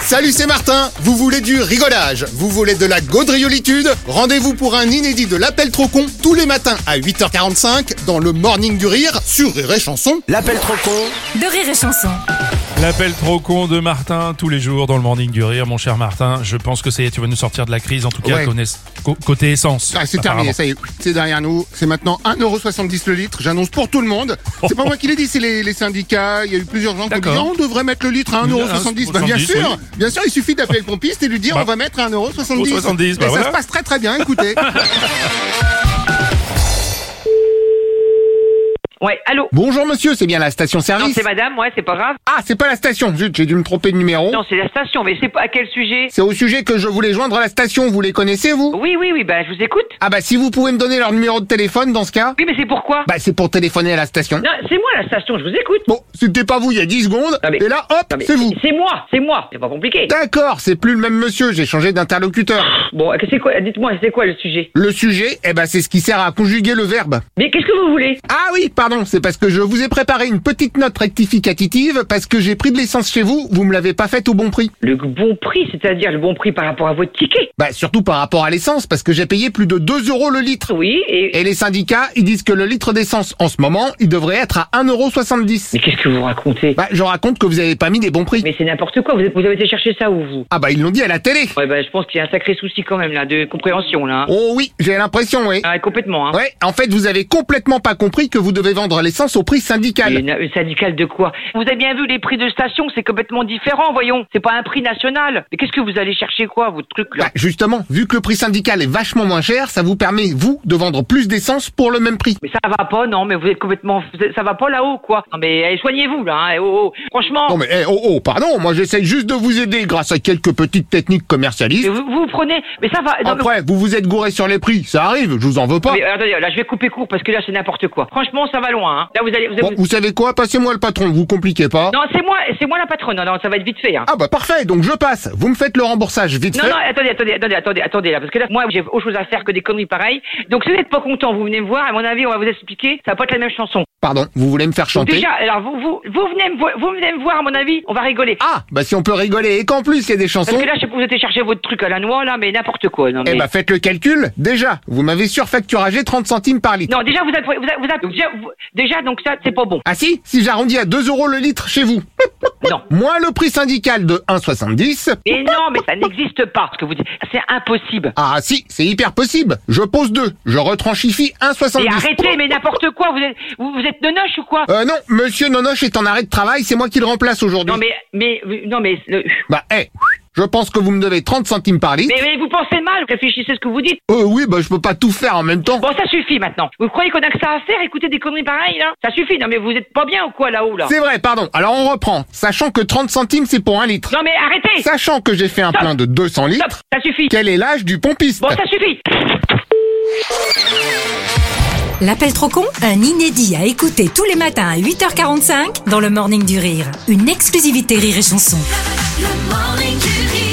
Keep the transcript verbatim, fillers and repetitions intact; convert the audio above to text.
Salut, c'est Martin. Vous voulez du rigolage? Vous voulez de la gaudriolitude? Rendez-vous pour un inédit de l'appel trop con tous les matins à huit heures quarante-cinq dans le Morning du Rire sur Rire et Chanson. L'appel trop con de Rire et Chanson. L'appel trop con de Martin tous les jours dans le Morning du Rire. Mon cher Martin, je pense que ça y est, tu vas nous sortir de la crise, en tout cas Ouais. connaisse- co- côté essence. Ah, c'est apparemment. terminé, ça y est, c'est derrière nous. C'est maintenant un euro soixante-dix le litre. J'annonce pour tout le monde. C'est pas moi qui l'ai dit, c'est les, les syndicats. Il y a eu plusieurs gens qui ont dit D'accord. oh, on devrait mettre le litre à un euro soixante-dix. Bah, bien soixante-dix, sûr, oui. bien sûr, il suffit d'appeler le pompiste et lui dire Bah, on va mettre à un euro soixante-dix. soixante-dix, bah Et voilà. ça se passe très très bien, écoutez. Ouais, allô? Bonjour monsieur, c'est bien la station Non, service? c'est madame, ouais, c'est pas grave. Ah, c'est pas la station, zut, j'ai dû me tromper de numéro. Non, c'est la station, mais c'est pas à quel sujet? C'est au sujet que je voulais joindre la station, vous les connaissez vous? Oui, oui, oui, bah, je vous écoute. Ah bah si vous pouvez me donner leur numéro de téléphone dans ce cas. Oui, mais c'est pourquoi? Bah c'est pour téléphoner à la station. Non, c'est moi la station, je vous écoute. Bon, c'était pas vous il y a dix secondes, Non, mais- et là hop, Non, mais c'est vous. C'est moi, c'est moi, c'est pas compliqué. D'accord, c'est plus le même monsieur, j'ai changé d'interlocuteur. Bon, c'est quoi, dites-moi, c'est quoi le sujet? Le sujet, eh ben c'est ce qui sert à conjuguer le verbe. Mais qu'est-ce que vous voulez? Ah oui, pardon, c'est parce que je vous ai préparé une petite note rectificative parce que j'ai pris de l'essence chez vous, vous me l'avez pas faite au bon prix. Le bon prix, c'est-à-dire le bon prix par rapport à votre ticket? Bah surtout par rapport à l'essence parce que j'ai payé plus de deux euros le litre. Oui, et... Et les syndicats, ils disent que le litre d'essence en ce moment, il devrait être à un euro soixante-dix. Mais qu'est-ce que vous racontez? Bah je raconte que vous avez pas mis des bons prix. Mais c'est n'importe quoi, vous, êtes- vous avez été chercher ça où, vous? Ah bah ils l'ont dit à la télé. Ouais, bah, je pense qu'il y a un sacré souci quand même, là, de compréhension, là. Hein. Oh oui, j'ai l'impression, oui. Ah, complètement, hein. Ouais, en fait vous avez complètement pas compris que vous devez vendre l'essence au prix syndical. Mais na- syndical de quoi? Vous avez bien vu les prix de station, c'est complètement différent, voyons. C'est pas un prix national. Mais qu'est-ce que vous allez chercher quoi, votre truc là? Bah, justement, vu que le prix syndical est vachement moins cher, ça vous permet, vous, de vendre plus d'essence pour le même prix. Mais ça va pas, non, mais vous êtes complètement... vous êtes- ça va pas là-haut, quoi. Non mais eh, soignez-vous, là, hein. Eh, oh, oh. Franchement... Non mais, eh, oh, oh, pardon, moi j'essaye juste de vous aider grâce à quelques petites techniques commercialistes. mais vous, vous prenez... Mais ça va... non, mais- Après, vous vous êtes gouré sur les prix, ça arrive, je vous en veux pas. mais, attendez, là, je vais couper court parce que là, c'est n'importe quoi. Franchement, ça va loin, hein. Là, vous allez... Vous Bon, allez- vous savez quoi, passez-moi le patron, vous compliquez pas. Non, c'est moi, c'est moi la patronne. Non, non, ça va être vite fait, hein. Ah bah parfait, donc je passe. Vous me faites le remboursage vite Non, fait. non, attendez, attendez, attendez, attendez, attendez, là, parce que là, moi, j'ai autre chose à faire que des conneries pareilles. Donc, si vous n'êtes pas content, vous venez me voir, à mon avis, on va vous expliquer, ça va pas être la même chanson. Pardon, vous voulez me faire Donc, chanter? déjà, alors, vous, vous, vous venez me voir, vous venez me voir, à mon avis, on va rigoler. Ah, bah si on peut rigoler et qu'en plus il y a des chansons. Parce que là, je sais pas, vous êtes chercher votre truc à la noix, là, mais n'importe quoi, non, mais... Eh bah faites le calcul, déjà, vous m'avez surfacturagé trente centimes par litre. Non, déjà, vous êtes, vous êtes, vous êtes, donc, déjà, vous- déjà, donc ça, c'est pas bon. Ah si, si j'arrondis à deux euros le litre chez vous. Non. Moins le prix syndical de un euro soixante-dix. Et non, mais ça n'existe pas, ce que vous dites. C'est impossible. Ah si, c'est hyper possible. Je pose deux, je retranchifie un euro Et soixante-dix. arrêtez, mais n'importe quoi, vous êtes, vous, vous êtes nonoche ou quoi? Euh non, monsieur Nonoche est en arrêt de travail, c'est moi qui le remplace aujourd'hui. Non, mais, mais, non, mais, le- Bah, eh, je pense que vous me devez trente centimes par litre. mais, mais vous pensez mal, réfléchissez ce que vous dites. Euh oui, bah je peux pas tout faire en même temps. Bon, ça suffit maintenant. Vous croyez qu'on a que ça à faire, écouter des conneries pareilles, là? Ça suffit, non, mais vous êtes pas bien ou quoi, là-haut, là? C'est vrai, pardon. Alors on reprend. Sachant que trente centimes c'est pour un litre. Non, mais arrêtez! Sachant que j'ai fait un Stop. plein de deux cents litres. Stop, ça suffit. Quel est l'âge du pompiste? Bon, ça suffit. L'appel trop con, un inédit à écouter tous les matins à huit heures quarante-cinq dans le Morning du Rire. Une exclusivité Rire et Chanson. Le Morning du Rire.